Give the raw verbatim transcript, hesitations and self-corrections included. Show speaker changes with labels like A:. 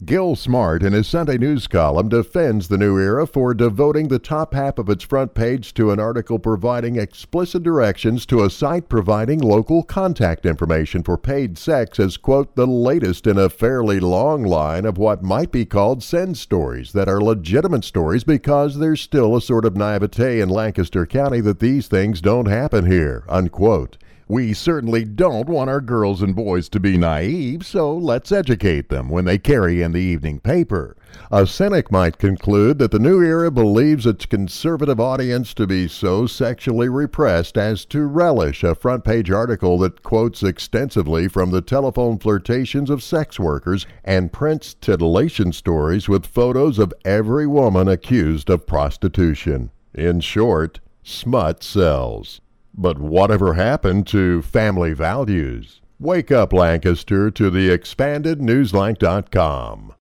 A: Gil Smart, in his Sunday News column, defends the New Era for devoting the top half of its front page to an article providing explicit directions to a site providing local contact information for paid sex as, quote, the latest in a fairly long line of what might be called send stories that are legitimate stories because there's still a sort of naivete in Lancaster County that these things don't happen here, unquote. We certainly don't want our girls and boys to be naive, so let's educate them when they carry in the evening paper. A cynic might conclude that the New Era believes its conservative audience to be so sexually repressed as to relish a front-page article that quotes extensively from the telephone flirtations of sex workers and prints titillation stories with photos of every woman accused of prostitution. In short, smut sells. But whatever happened to family values? Wake up, Lancaster, to the expanded newsline dot com.